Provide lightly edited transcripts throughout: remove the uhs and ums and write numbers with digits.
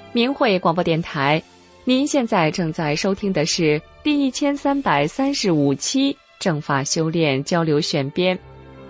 明慧广播电台，您现在正在收听的是第1335期正法修炼交流选编。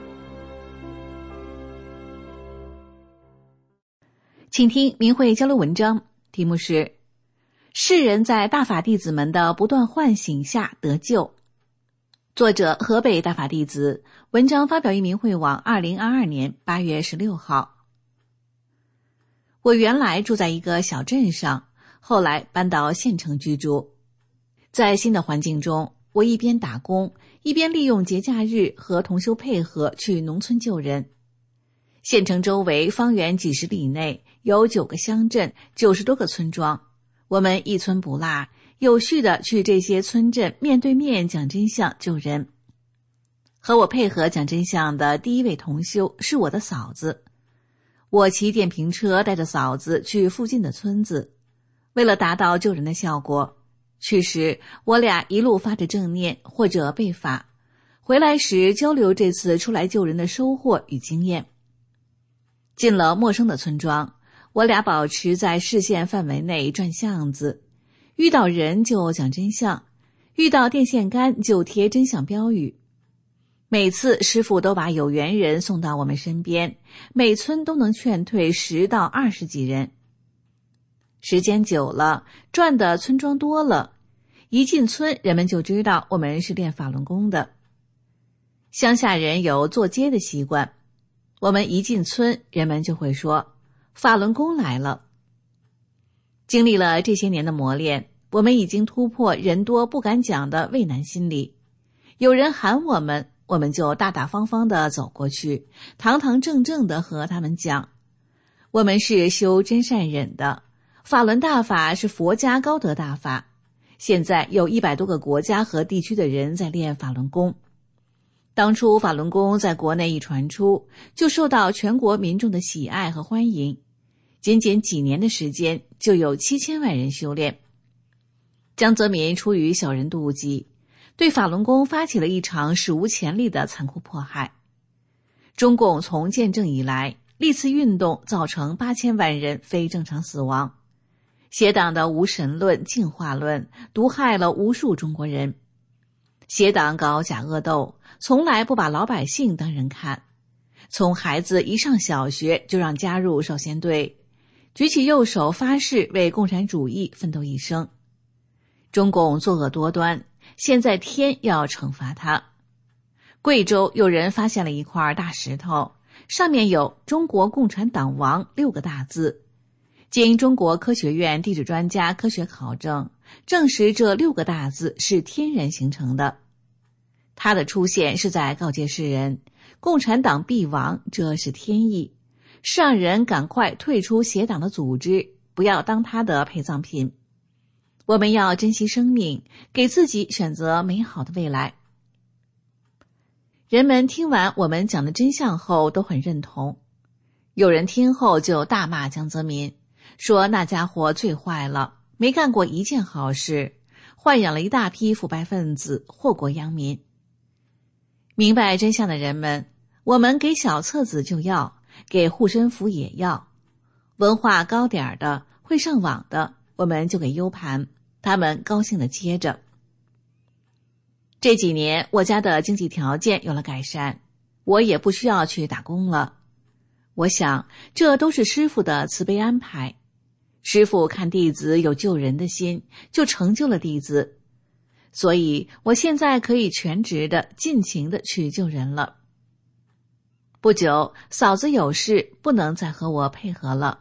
请听明慧交流文章，题目是世人在大法弟子们的不断唤醒下得救。作者河北大法弟子，文章发表于明慧网2022年8月16号。我原来住在一个小镇上，后来搬到县城居住。在新的环境中，我一边打工，一边利用节假日和同修配合去农村救人。县城周围方圆几十里内有9个乡镇，90多个村庄，我们一村不落，有序地去这些村镇面对面讲真相救人。和我配合讲真相的第一位同修是我的嫂子。我骑电瓶车带着嫂子去附近的村子，为了达到救人的效果，去时我俩一路发着正念或者背法，回来时交流这次出来救人的收获与经验。进了陌生的村庄，我俩保持在视线范围内转巷子，遇到人就讲真相，遇到电线杆就贴真相标语。每次师父都把有缘人送到我们身边，每村都能劝退10到20几人。时间久了，转的村庄多了，一进村人们就知道我们是练法轮功的。乡下人有坐街的习惯，我们一进村，人们就会说法轮功来了。经历了这些年的磨练，我们已经突破人多不敢讲的畏难心理。有人喊我们，我们就大大方方地走过去，堂堂正正地和他们讲，我们是修真善忍的，法轮大法是佛家高德大法，现在有100多个国家和地区的人在练法轮功。当初法轮功在国内一传出，就受到全国民众的喜爱和欢迎，仅仅几年的时间就有7000万人修炼。江泽民出于小人妒忌，对法轮功发起了一场史无前例的残酷迫害。中共从建政以来，历次运动造成8000万人非正常死亡，邪党的无神论、进化论毒害了无数中国人。邪党搞假恶斗，从来不把老百姓当人看，从孩子一上小学就让加入少先队，举起右手发誓为共产主义奋斗一生。中共作恶多端，现在天要惩罚他。贵州有人发现了一块大石头，上面有中国共产党亡6个大字。经中国科学院地质专家科学考证，证实这6个大字是天然形成的。它的出现是在告诫世人，共产党必亡，这是天意，是让人赶快退出邪党的组织，不要当他的陪葬品。我们要珍惜生命，给自己选择美好的未来。人们听完我们讲的真相后都很认同，有人听后就大骂江泽民，说那家伙最坏了，没干过一件好事，豢养了一大批腐败分子，祸国殃民。明白真相的人们，我们给小册子就要，给护身符也要，文化高点的会上网的我们就给 U 盘，他们高兴地接着。这几年我家的经济条件有了改善，我也不需要去打工了。我想这都是师父的慈悲安排，师父看弟子有救人的心，就成就了弟子，所以我现在可以全职的尽情的去救人了。不久嫂子有事不能再和我配合了，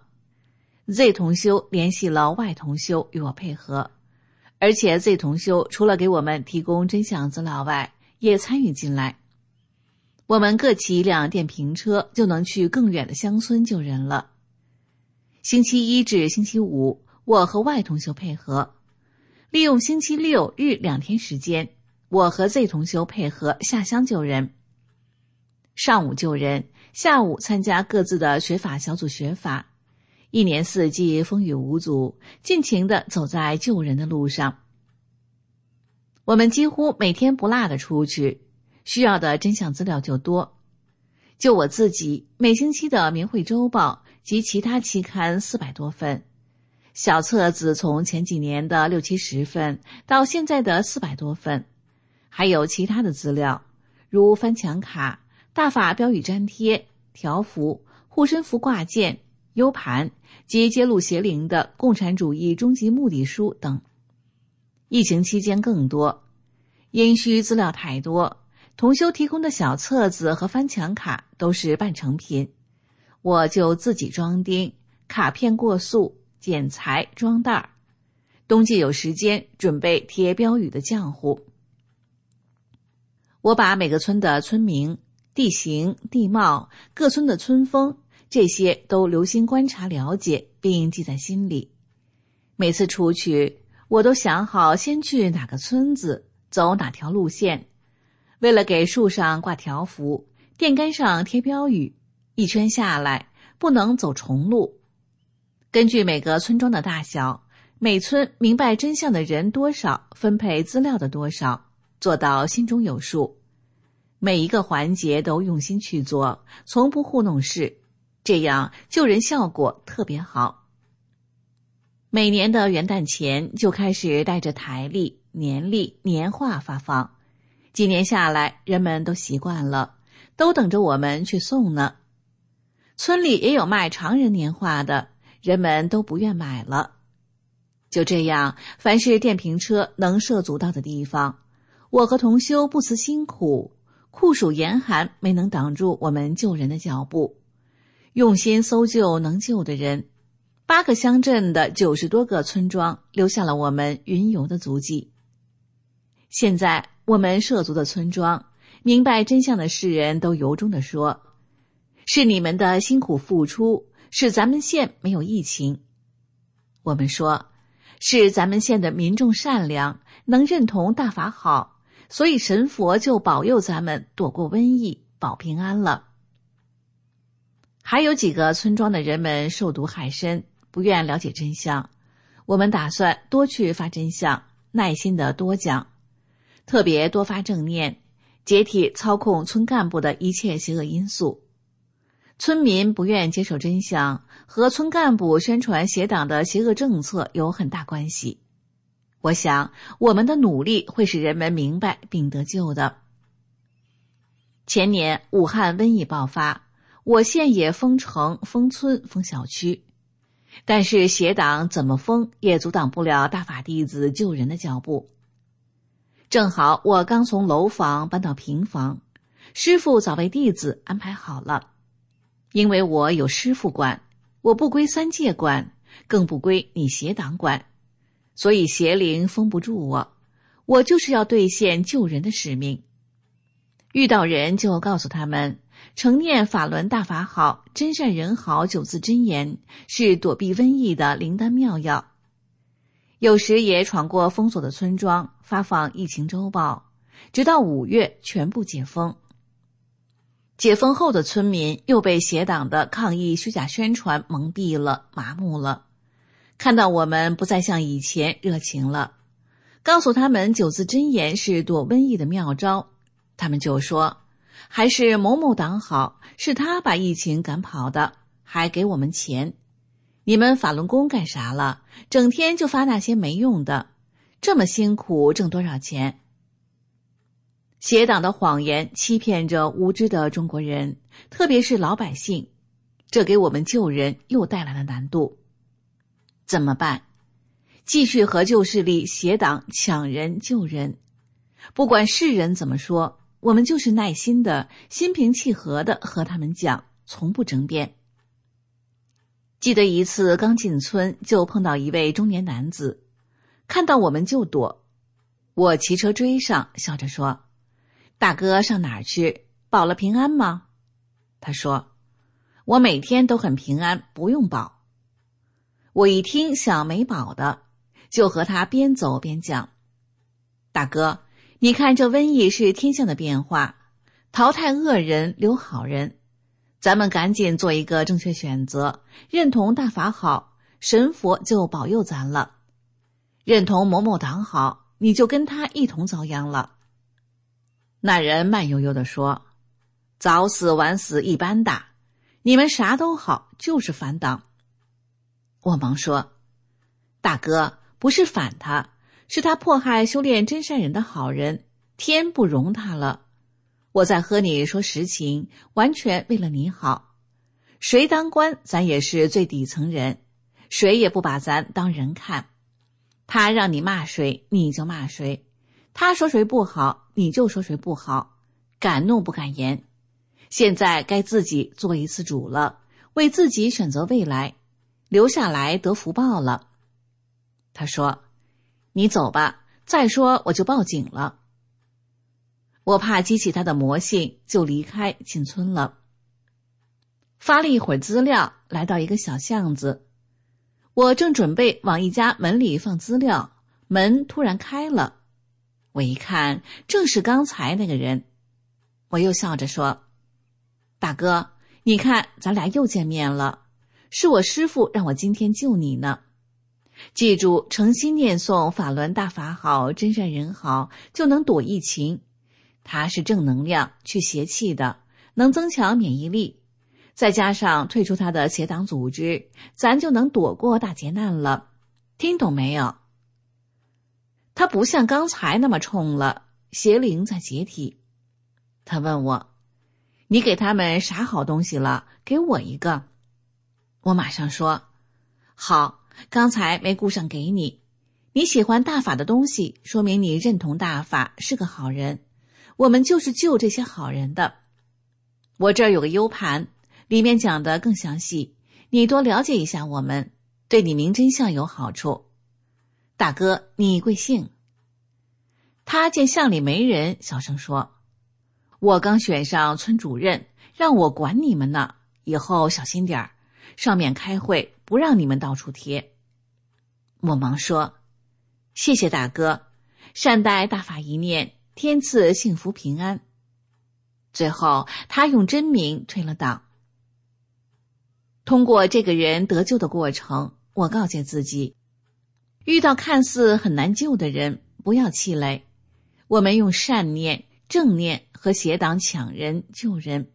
Z 同修联系了 Y 同修与我配合，而且 Z 同修除了给我们提供真相资料外，也参与进来。我们各骑一辆电瓶车就能去更远的乡村救人了。星期1至星期5，我和 Y 同修配合，利用星期6日2天时间，我和 Z 同修配合下乡救人。上午救人，下午参加各自的学法小组学法，一年四季风雨无阻，尽情地走在救人的路上。我们几乎每天不落地出去，需要的真相资料就多。就我自己，每星期的明慧周报及其他期刊400多份， 小册子从前几年的60-70份到现在的400多份，还有其他的资料，如翻墙卡、大法标语粘贴、条幅、护身符挂件、U 盘及揭露邪灵的共产主义终极目的书等。疫情期间更多，因需资料太多，同修提供的小册子和翻墙卡都是半成品，我就自己装订，卡片过塑，剪裁装袋。冬季有时间准备贴标语的浆糊。我把每个村的村名、地形、地貌、各村的村风，这些都留心观察了解，并记在心里。每次出去，我都想好先去哪个村子，走哪条路线。为了给树上挂条幅，电杆上贴标语，一圈下来不能走重路。根据每个村庄的大小，每村明白真相的人多少，分配资料的多少，做到心中有数。每一个环节都用心去做，从不糊弄事，这样救人效果特别好。每年的元旦前就开始带着台历、年历、年画发放，几年下来人们都习惯了，都等着我们去送呢。村里也有卖常人年画的，人们都不愿买了。就这样，凡是电瓶车能涉足到的地方，我和同修不辞辛苦，酷暑严寒没能挡住我们救人的脚步，用心搜救能救的人。8个乡镇的90多个村庄留下了我们云游的足迹。现在我们涉足的村庄，明白真相的世人都由衷地说，是你们的辛苦付出，使咱们县没有疫情。我们说，是咱们县的民众善良，能认同大法好，所以神佛就保佑咱们躲过瘟疫，保平安了。还有几个村庄的人们受毒害深，不愿了解真相，我们打算多去发真相，耐心地多讲，特别多发正念，解体操控村干部的一切邪恶因素。村民不愿接受真相，和村干部宣传邪党的邪恶政策有很大关系。我想，我们的努力会使人们明白并得救的。前年武汉瘟疫爆发，我县也封城、封村、封小区，但是邪党怎么封也阻挡不了大法弟子救人的脚步。正好我刚从楼房搬到平房，师父早为弟子安排好了。因为我有师父管，我不归三界管，更不归你邪党管，所以邪灵封不住我，我就是要兑现救人的使命。遇到人就告诉他们，承念法轮大法好，真善人好9字真言是躲避瘟疫的灵丹妙药。有时也闯过封锁的村庄，发放疫情周报，直到5月全部解封。解封后的村民又被邪党的抗议虚假宣传蒙蔽了、麻木了，看到我们不再像以前热情了，告诉他们9字真言是躲瘟疫的妙招，他们就说还是某某党好，是他把疫情赶跑的，还给我们钱。你们法轮功干啥了？整天就发那些没用的，这么辛苦挣多少钱？邪党的谎言欺骗着无知的中国人，特别是老百姓，这给我们救人又带来了难度。怎么办？继续和旧势力邪党抢人救人，不管世人怎么说，我们就是耐心的、心平气和的和他们讲，从不争辩。记得一次刚进村就碰到一位中年男子，看到我们就躲，我骑车追上，笑着说，大哥上哪儿去？保了平安吗？他说，我每天都很平安，不用保。我一听想没保的，就和他边走边讲，大哥，你看这瘟疫是天象的变化，淘汰恶人留好人，咱们赶紧做一个正确选择，认同大法好，神佛就保佑咱了。认同某某党好，你就跟他一同遭殃了。那人慢悠悠地说，早死晚死一般大，你们啥都好，就是反党。我忙说， 大哥，不是反他，是他迫害修炼真善人的好人，天不容他了。我在和你说实情，完全为了你好。谁当官，咱也是最底层人，谁也不把咱当人看。他让你骂谁，你就骂谁；他说谁不好，你就说谁不好，敢怒不敢言。现在该自己做一次主了，为自己选择未来，留下来得福报了。他说，你走吧，再说我就报警了。我怕激起他的魔性，就离开进村了。发了一会儿资料，来到一个小巷子，我正准备往一家门里放资料，门突然开了。我一看，正是刚才那个人。我又笑着说，大哥，你看咱俩又见面了，是我师父让我今天救你呢。记住，诚心念诵法轮大法好，真善人好，就能躲疫情。它是正能量，去邪气的，能增强免疫力。再加上退出他的邪党组织，咱就能躲过大劫难了。听懂没有？他不像刚才那么冲了，邪灵在解体。他问我，你给他们啥好东西了？给我一个。我马上说，好，刚才没顾上给你。你喜欢大法的东西，说明你认同大法，是个好人。我们就是救这些好人的。我这儿有个 U 盘，里面讲的更详细，你多了解一下我们，对你明真相有好处。大哥，你贵姓？他见巷里没人，小声说，我刚选上村主任，让我管你们呢，以后小心点儿，上面开会不让你们到处贴。我忙说，谢谢大哥，善待大法一念，天赐幸福平安。最后他用真名退了党。通过这个人得救的过程，我告诫自己，遇到看似很难救的人，不要气馁。我们用善念、正念和邪党抢人救人。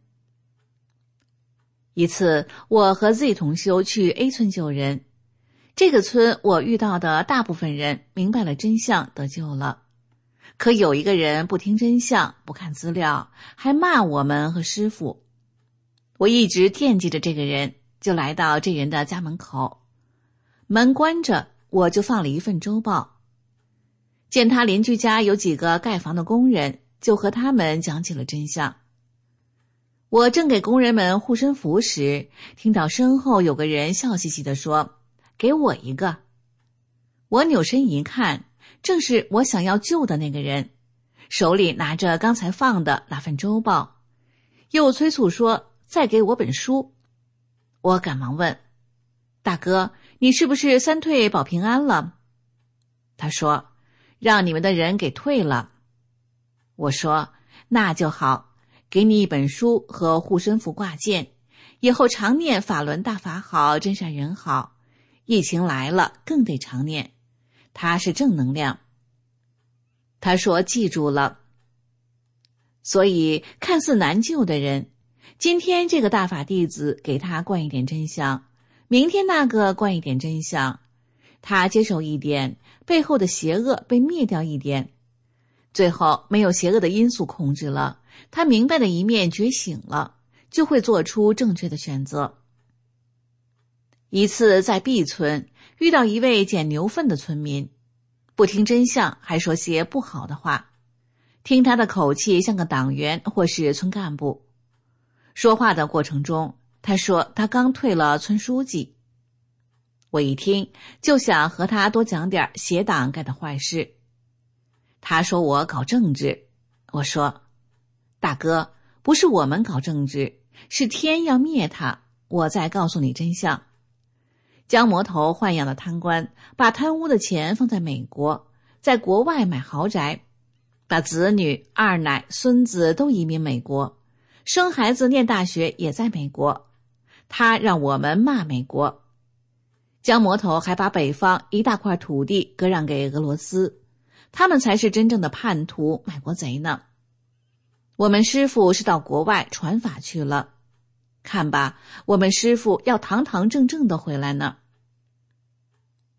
一次，我和 Z 同修去 A 村救人，这个村我遇到的大部分人明白了真相，得救了。可有一个人不听真相，不看资料，还骂我们和师父。我一直惦记着这个人，就来到这人的家门口，门关着，我就放了一份周报。见他邻居家有几个盖房的工人，就和他们讲起了真相。我正给工人们护身符时，听到身后有个人笑嘻嘻地说，给我一个。我扭身一看，正是我想要救的那个人，手里拿着刚才放的那份周报，又催促说再给我本书。我赶忙问，大哥，你是不是三退保平安了？他说，让你们的人给退了。我说，那就好，给你一本书和护身符挂件，以后常念法轮大法好，真善人好，疫情来了更得常念，它是正能量。他说记住了。所以看似难救的人，今天这个大法弟子给他灌一点真相，明天那个灌一点真相，他接受一点，背后的邪恶被灭掉一点，最后没有邪恶的因素控制了，他明白的一面觉醒了，就会做出正确的选择。一次在 B 村遇到一位捡牛粪的村民，不听真相，还说些不好的话，听他的口气像个党员或是村干部。说话的过程中，他说他刚退了村书记。我一听就想和他多讲点邪党干的坏事。他说我搞政治，我说，大哥，不是我们搞政治，是天要灭他，我再告诉你真相。江魔头豢养的贪官，把贪污的钱放在美国，在国外买豪宅，把子女、二奶、孙子都移民美国，生孩子念大学也在美国。他让我们骂美国。江魔头还把北方一大块土地割让给俄罗斯，他们才是真正的叛徒、卖国贼呢。我们师父是到国外传法去了，看吧，我们师父要堂堂正正的回来呢。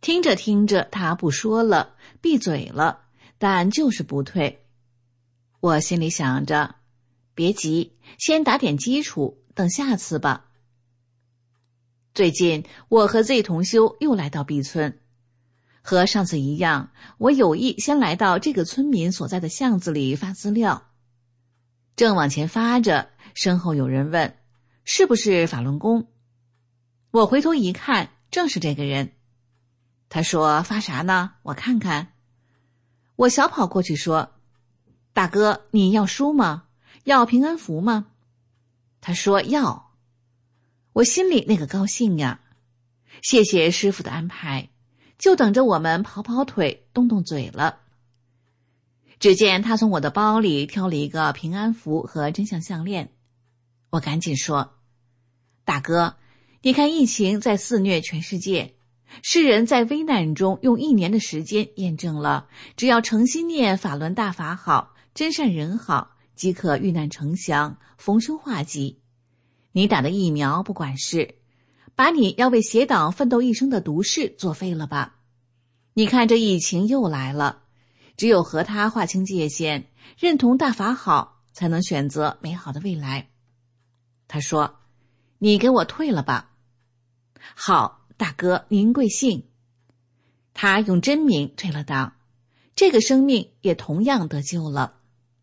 听着听着，他不说了，闭嘴了，但就是不退。我心里想着，别急，先打点基础，等下次吧。最近我和 Z 同修又来到 B 村，和上次一样，我有意先来到这个村民所在的巷子里发资料。正往前发着，身后有人问，是不是法轮功？我回头一看，正是这个人。他说，发啥呢？我看看。我小跑过去说，大哥，你要书吗？要平安符吗？他说要。我心里那个高兴呀，谢谢师父的安排，就等着我们跑跑腿动动嘴了。只见他从我的包里挑了一个平安符和真相项链。我赶紧说，大哥，你看疫情在肆虐全世界，世人在危难中用1年的时间验证了，只要诚心念法轮大法好，真善人好，即可遇难成祥，逢凶化吉。你打的疫苗不管事，把你要为邪党奋斗一生的毒誓作废了吧。你看这疫情又来了，只有和他划清界限，认同大法好，才能选择美好的未来。他说，你给我退了吧。好，大哥您贵姓？他用真名退了党，这个生命也同样得救了。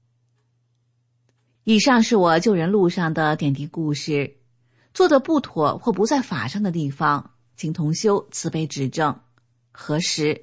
以上是我救人路上的点滴故事，做的不妥或不在法上的地方，请同修慈悲指正。何时？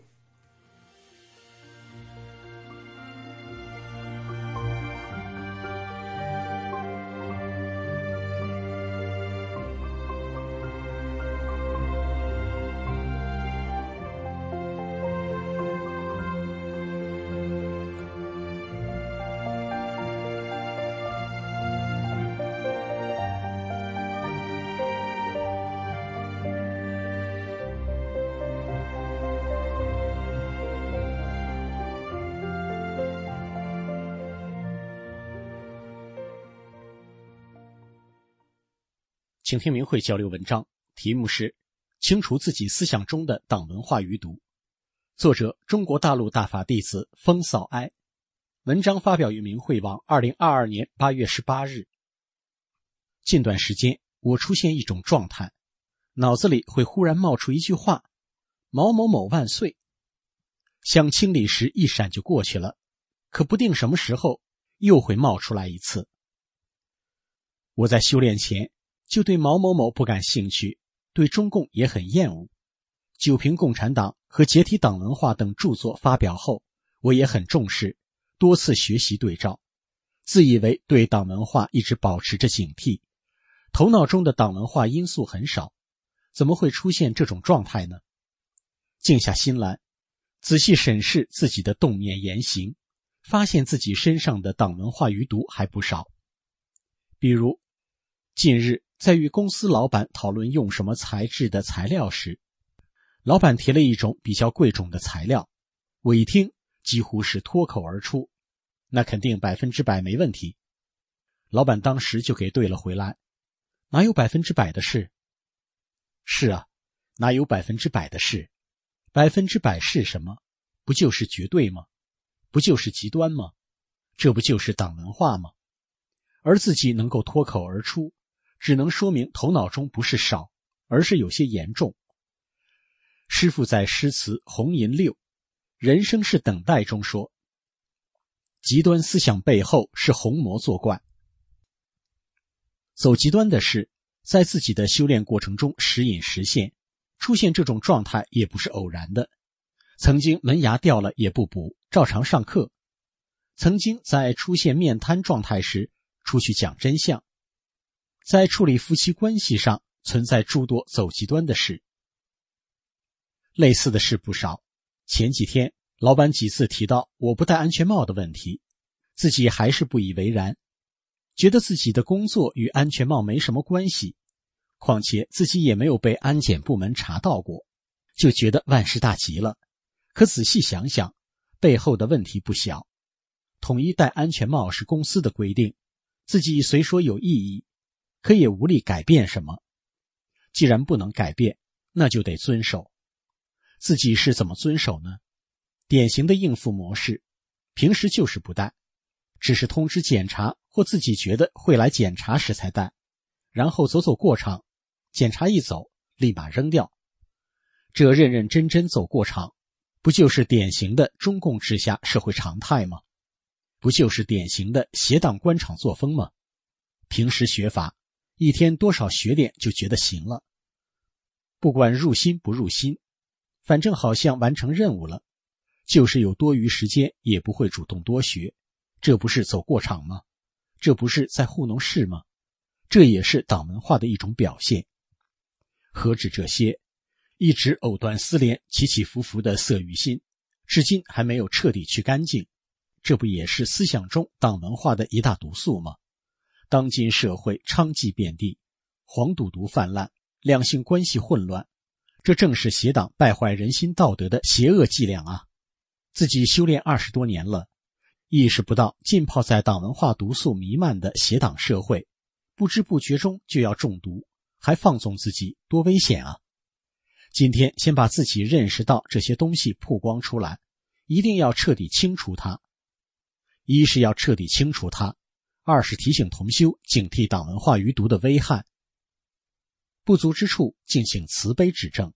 请听明慧交流文章，题目是清除自己思想中的党文化余毒，作者中国大陆大法弟子风扫哀，文章发表于明慧网2022年8月18日。近段时间我出现一种状态，脑子里会忽然冒出一句话，某某某万岁，想清理时一闪就过去了，可不定什么时候又会冒出来一次。我在修炼前就对某某某不感兴趣，对中共也很厌恶。九评共产党和解体党文化等著作发表后，我也很重视，多次学习对照，自以为对党文化一直保持着警惕，头脑中的党文化因素很少，怎么会出现这种状态呢？静下心来，仔细审视自己的动念言行，发现自己身上的党文化余毒还不少。比如近日在与公司老板讨论用什么材质的材料时，老板提了一种比较贵重的材料，我一听几乎是脱口而出，那肯定100%没问题。老板当时就给对了回来，哪有100%的事？是啊，哪有100%的事？100%是什么？不就是绝对吗？不就是极端吗？这不就是党文化吗？而自己能够脱口而出，只能说明头脑中不是少，而是有些严重。师父在诗词《红银六》人生是等待中说，极端思想背后是红魔作怪。走极端的事，在自己的修炼过程中时隐时现，出现这种状态也不是偶然的。曾经门牙掉了也不补，照常上课。曾经在出现面瘫状态时，出去讲真相。在处理夫妻关系上存在诸多走极端的事。类似的事不少。前几天老板几次提到我不戴安全帽的问题，自己还是不以为然，觉得自己的工作与安全帽没什么关系，况且自己也没有被安检部门查到过，就觉得万事大吉了。可仔细想想，背后的问题不小。统一戴安全帽是公司的规定，自己虽说有异议，可也无力改变什么。既然不能改变，那就得遵守。 自己是怎么遵守呢？典型的应付模式，平时就是不带，只是通知检查或自己觉得会来检查时才带，然后走走过场，检查一走立马扔掉。这认认真真走过场，不就是典型的中共治下社会常态吗？不就是典型的邪党官场作风吗？平时学法，一天多少学点就觉得行了，不管入心不入心，反正好像完成任务了，就是有多余时间也不会主动多学，这不是走过场吗？这不是在糊弄事吗？这也是党文化的一种表现。何止这些，一直藕断丝连起起伏伏的色欲心，至今还没有彻底去干净，这不也是思想中党文化的一大毒素吗？当今社会娼妓遍地，黄赌毒泛滥，两性关系混乱，这正是邪党败坏人心道德的邪恶伎俩啊！自己修炼20多年了，意识不到浸泡在党文化毒素弥漫的邪党社会，不知不觉中就要中毒，还放纵自己，多危险啊！今天先把自己认识到这些东西曝光出来，一定要彻底清除它。一是要彻底清除它，二是提醒同修警惕党文化余毒的危害，不足之处敬请慈悲指正。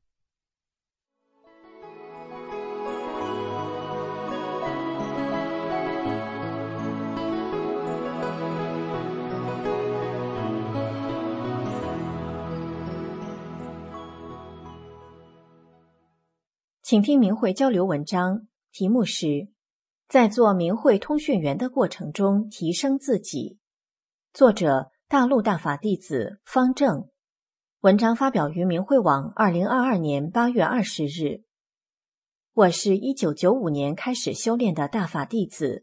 请听明慧交流文章，题目是在做明慧通讯员的过程中提升自己。作者大陆大法弟子方正。文章发表于明慧网2022年8月20日。我是1995年开始修炼的大法弟子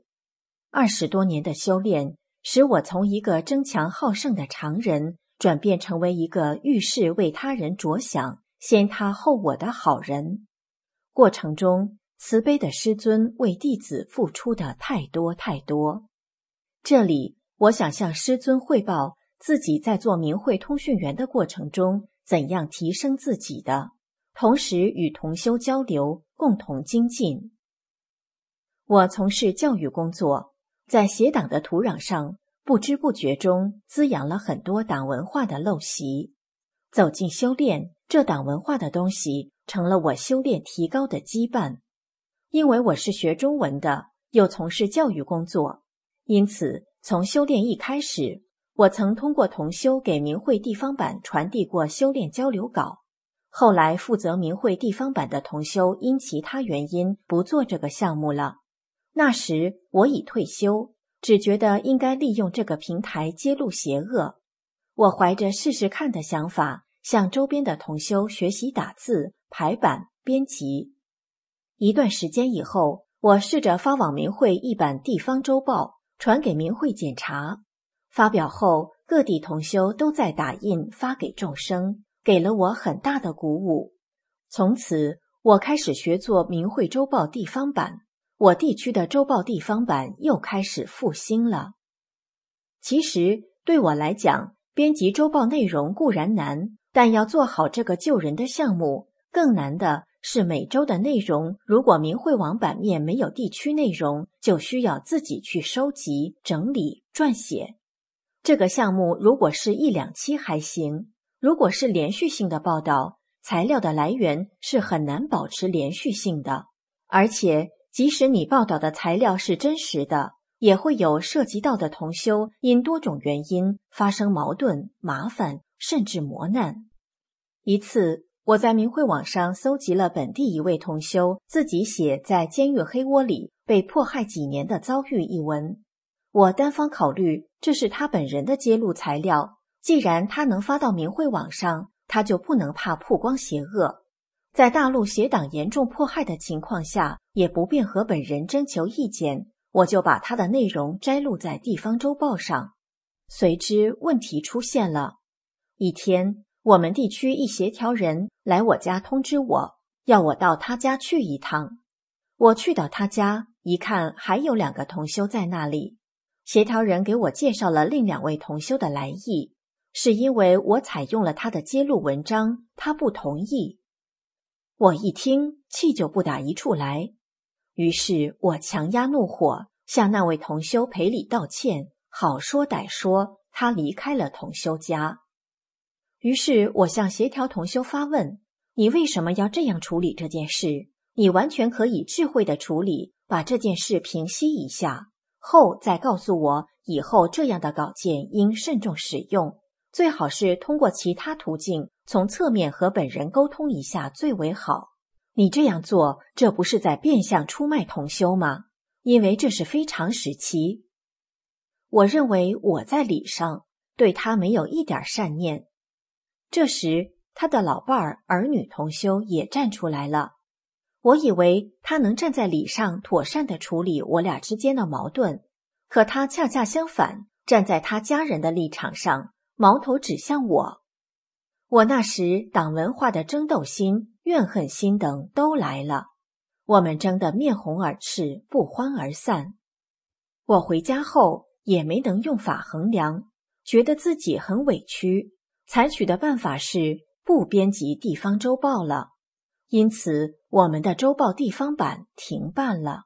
，20多年的修炼使我从一个争强好胜的常人转变成为一个遇事为他人着想、先他后我的好人。过程中，慈悲的师尊为弟子付出的太多太多。这里，我想向师尊汇报自己在做明慧通讯员的过程中怎样提升自己的，同时与同修交流，共同精进。我从事教育工作，在邪党的土壤上，不知不觉中滋养了很多党文化的陋习。走进修炼，这党文化的东西成了我修炼提高的羁绊。因为我是学中文的，又从事教育工作，因此从修炼一开始，我曾通过同修给明慧地方版传递过修炼交流稿。后来负责明慧地方版的同修因其他原因不做这个项目了。那时我已退休，只觉得应该利用这个平台揭露邪恶。我怀着试试看的想法，向周边的同修学习打字、排版、编辑。一段时间以后，我试着发往明慧一版地方周报，传给明慧检查。发表后，各地同修都在打印发给众生，给了我很大的鼓舞。从此，我开始学做明慧周报地方版，我地区的周报地方版又开始复兴了。其实，对我来讲，编辑周报内容固然难，但要做好这个救人的项目，更难的是每周的内容，如果明慧网版面没有地区内容，就需要自己去收集、整理、撰写。这个项目如果是1、2期还行，如果是连续性的报道，材料的来源是很难保持连续性的，而且即使你报道的材料是真实的，也会有涉及到的同修因多种原因发生矛盾、麻烦，甚至磨难。一次，我在明慧网上搜集了本地一位同修自己写在监狱黑窝里被迫害几年的遭遇一文。我单方考虑这是他本人的揭露材料，既然他能发到明慧网上，他就不能怕曝光邪恶。在大陆邪党严重迫害的情况下，也不便和本人征求意见，我就把他的内容摘录在地方周报上。随之问题出现了。一天，我们地区一协调人来我家通知我，要我到他家去一趟。我去到他家，一看还有2个同修在那里。协调人给我介绍了另2位同修的来意，是因为我采用了他的揭露文章，他不同意。 我一听，气就不打一处来。于是我强压怒火，向那位同修赔礼道歉，好说歹说，他离开了同修家。于是我向协调同修发问，你为什么要这样处理这件事？你完全可以智慧地处理，把这件事平息一下，后再告诉我以后这样的稿件应慎重使用，最好是通过其他途径从侧面和本人沟通一下最为好。你这样做，这不是在变相出卖同修吗？因为这是非常时期。我认为我在理上对他没有一点善念。这时他的老伴儿儿女同修也站出来了，我以为他能站在理上妥善地处理我俩之间的矛盾，可他恰恰相反，站在他家人的立场上，矛头指向我。我那时党文化的争斗心、怨恨心等都来了，我们争得面红耳赤，不欢而散。我回家后也没能用法衡量，觉得自己很委屈，采取的办法是不编辑地方周报了，因此我们的周报地方版停办了。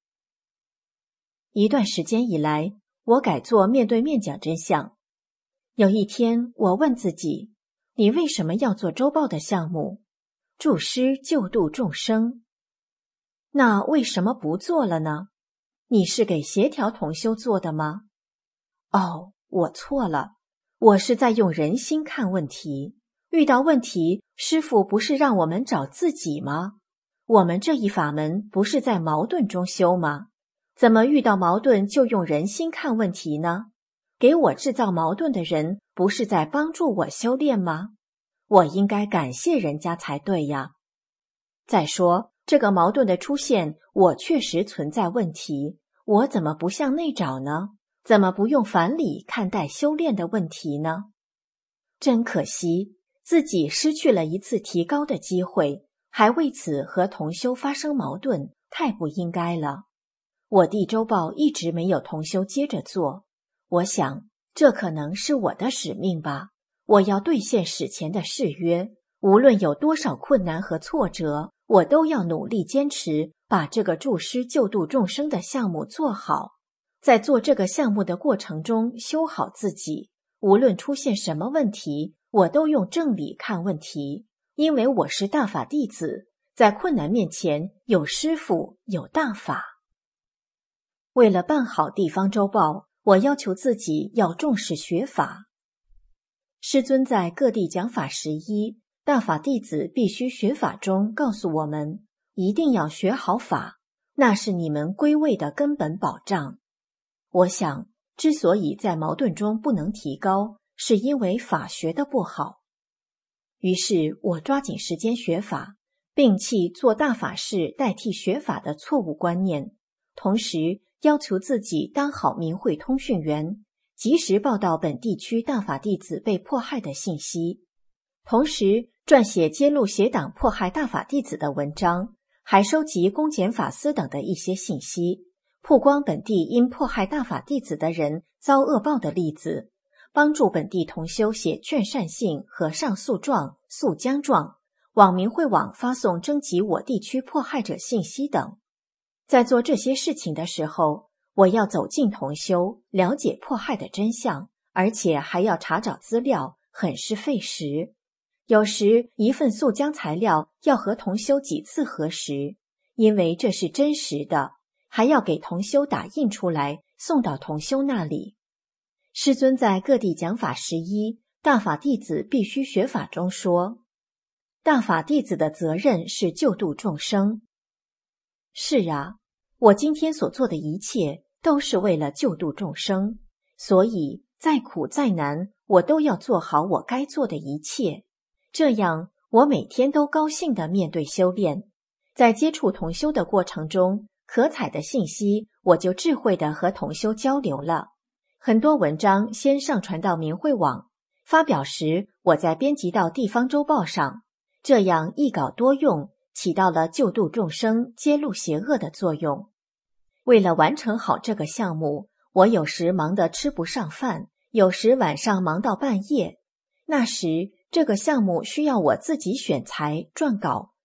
一段时间以来，我改做面对面讲真相。有一天我问自己，你为什么要做周报的项目？助师救度众生。那为什么不做了呢？你是给协调同修做的吗？哦，我错了，我是在用人心看问题。遇到问题，师父不是让我们找自己吗？我们这一法门不是在矛盾中修吗？怎么遇到矛盾就用人心看问题呢？给我制造矛盾的人不是在帮助我修炼吗？我应该感谢人家才对呀。再说，这个矛盾的出现，我确实存在问题，我怎么不向内找呢？怎么不用反理看待修炼的问题呢？真可惜，自己失去了一次提高的机会，还为此和同修发生矛盾，太不应该了。我弟周报一直没有同修接着做，我想这可能是我的使命吧。我要兑现史前的誓约，无论有多少困难和挫折，我都要努力坚持，把这个助师救度众生的项目做好。在做这个项目的过程中修好自己，无论出现什么问题，我都用正理看问题，因为我是大法弟子，在困难面前有师父，有大法。为了办好地方周报，我要求自己要重视学法。师尊在各地讲法11，大法弟子必须学法中告诉我们，一定要学好法，那是你们归位的根本保障。我想，之所以在矛盾中不能提高，是因为法学得不好。于是我抓紧时间学法，摒弃做大法事代替学法的错误观念，同时要求自己当好明慧通讯员，及时报道本地区大法弟子被迫害的信息，同时撰写揭露邪党迫害大法弟子的文章，还收集公检法司等的一些信息，曝光本地因迫害大法弟子的人遭恶报的例子，帮助本地同修写劝善信和上诉状、诉将状，往明慧网发送征集我地区迫害者信息等。在做这些事情的时候，我要走进同修，了解迫害的真相，而且还要查找资料，很是费时。有时一份诉将材料要和同修几次核实，因为这是真实的，还要给同修打印出来，送到同修那里。师尊在各地讲法11，大法弟子必须学法中说，大法弟子的责任是救度众生。是啊，我今天所做的一切都是为了救度众生，所以再苦再难，我都要做好我该做的一切。这样，我每天都高兴地面对修炼。在接触同修的过程中，可采的信息，我就智慧地和同修交流了。很多文章先上传到明慧网，发表时我再编辑到地方周报上，这样一稿多用，起到了救度众生、揭露邪恶的作用。为了完成好这个项目，我有时忙得吃不上饭，有时晚上忙到半夜。那时，这个项目需要我自己选材、撰稿，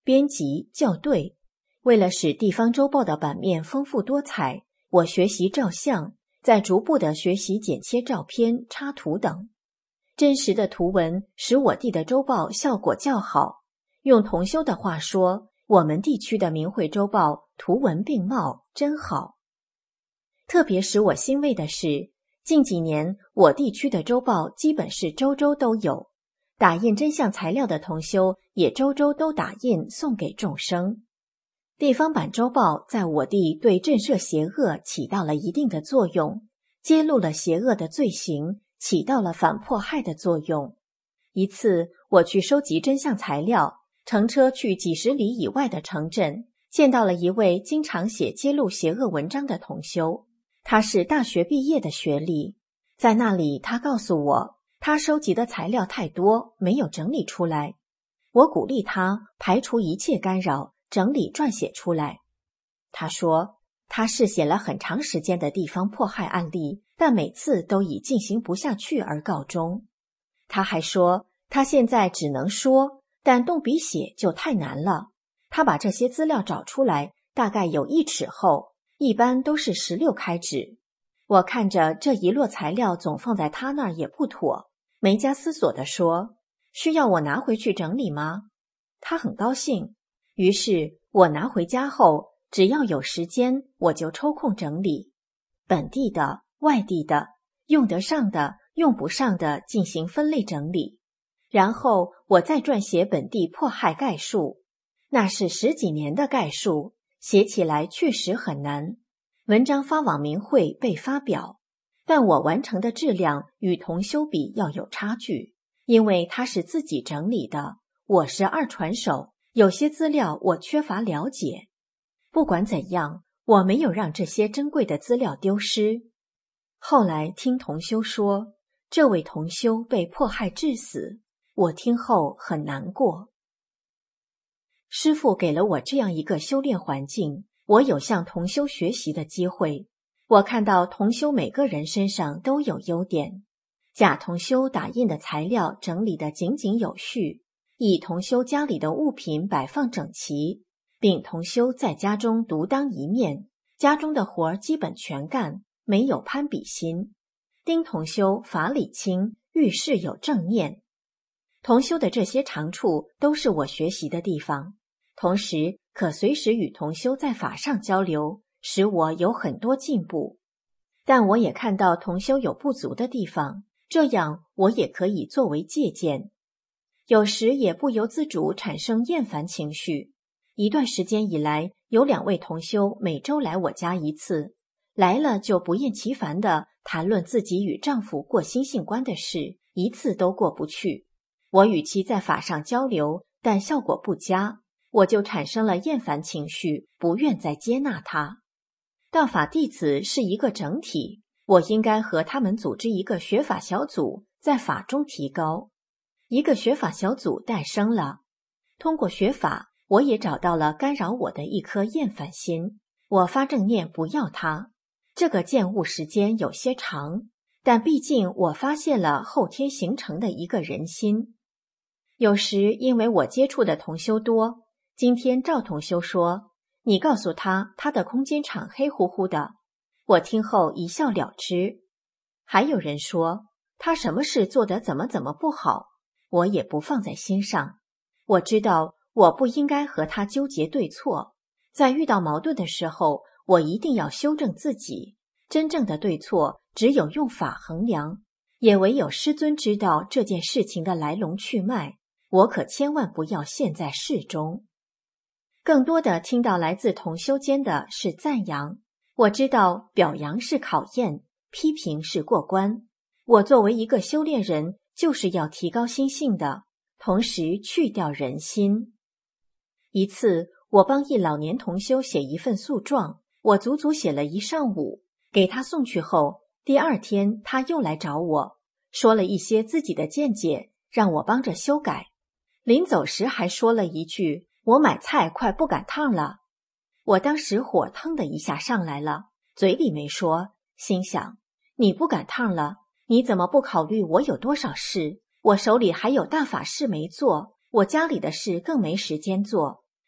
编辑、校对。为了使地方周报的版面丰富多彩，我学习照相，再逐步地学习剪切照片、插图等。真实的图文使我地的周报效果较好。用同修的话说，我们地区的明慧周报图文并茂，真好。特别使我欣慰的是，近几年我地区的周报基本是周周都有，打印真相材料的同修也周周都打印送给众生。地方版周报在我地对震慑邪恶起到了一定的作用，揭露了邪恶的罪行，起到了反迫害的作用。一次我去收集真相材料，乘车去几十里以外的城镇，见到了一位经常写揭露邪恶文章的同修。他是大学毕业的学历，在那里他告诉我，他收集的材料太多，没有整理出来。我鼓励他排除一切干扰，整理撰写出来。他说，他是写了很长时间的地方迫害案例，但每次都以进行不下去而告终。他还说，他现在只能说，但动笔写就太难了。他把这些资料找出来，大概有1尺厚，一般都是16开纸。我看着这一摞材料总放在他那儿也不妥，没加思索地说，需要我拿回去整理吗？他很高兴，于是我拿回家后，只要有时间我就抽空整理，本地的、外地的，用得上的、用不上的进行分类整理，然后我再撰写本地迫害概述，那是10几年的概述，写起来确实很难。文章发往明慧被发表，但我完成的质量与同修比要有差距，因为他是自己整理的，我是二传手，有些资料我缺乏了解。不管怎样，我没有让这些珍贵的资料丢失。后来听同修说，这位同修被迫害致死，我听后很难过。师父给了我这样一个修炼环境，我有向同修学习的机会。我看到同修每个人身上都有优点。甲同修打印的材料整理得井井有序，乙同修家里的物品摆放整齐，丙同修在家中独当一面，家中的活基本全干，没有攀比心。丁同修法理清，遇事有正念。同修的这些长处都是我学习的地方，同时可随时与同修在法上交流，使我有很多进步。但我也看到同修有不足的地方，这样我也可以作为借鉴。有时也不由自主产生厌烦情绪。一段时间以来，有2位同修每周来我家一次，来了就不厌其烦地谈论自己与丈夫过心性观的事，一次都过不去。我与其在法上交流，但效果不佳，我就产生了厌烦情绪，不愿再接纳他。道法弟子是一个整体，我应该和他们组织一个学法小组，在法中提高。一个学法小组诞生了。通过学法，我也找到了干扰我的一颗厌烦心，我发正念不要它。这个见悟时间有些长，但毕竟我发现了后天形成的一个人心。有时因为我接触的同修多，今天赵同修说，你告诉他他的空间场黑乎乎的，我听后一笑了之。还有人说他什么事做得怎么不好，我也不放在心上。我知道我不应该和他纠结对错，在遇到矛盾的时候，我一定要修正自己。真正的对错只有用法衡量，也唯有师尊知道这件事情的来龙去脉，我可千万不要陷在事中。更多的听到来自同修间的是赞扬，我知道表扬是考验，批评是过关。我作为一个修炼人，就是要提高心性的，同时去掉人心。一次，我帮一老年同修写一份诉状，我足足写了一上午，给他送去后，第2天他又来找我，说了一些自己的见解，让我帮着修改。临走时还说了一句，我买菜快不赶趟了。我当时火腾的一下上来了，嘴里没说，心想，你不赶趟了，你怎么不考虑我有多少事？我手里还有大法事没做，我家里的事更没时间做。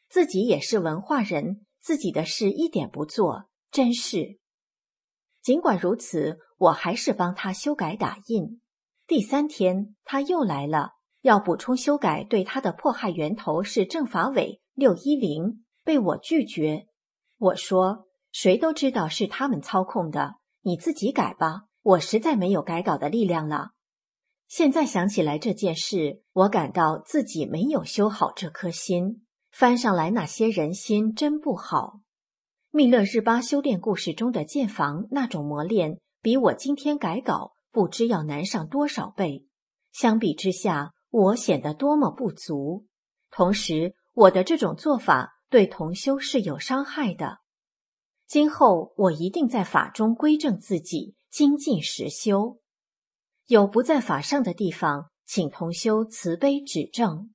自己也是文化人，自己的事一点不做，真是。尽管如此，我还是帮他修改打印。第3天，他又来了，要补充修改对他的迫害源头是政法委610，被我拒绝。我说，谁都知道是他们操控的，你自己改吧，我实在没有改稿的力量了。现在想起来这件事，我感到自己没有修好这颗心，翻上来那些人心真不好。密勒日巴修炼故事中的建房那种磨练，比我今天改稿不知要难上多少倍。相比之下，我显得多么不足。同时，我的这种做法对同修是有伤害的。今后我一定在法中归正自己，精进实修。有不在法上的地方，请同修慈悲指正。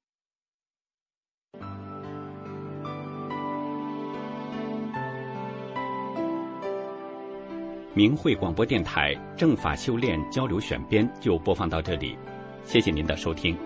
明慧广播电台正法修炼交流选编就播放到这里，谢谢您的收听。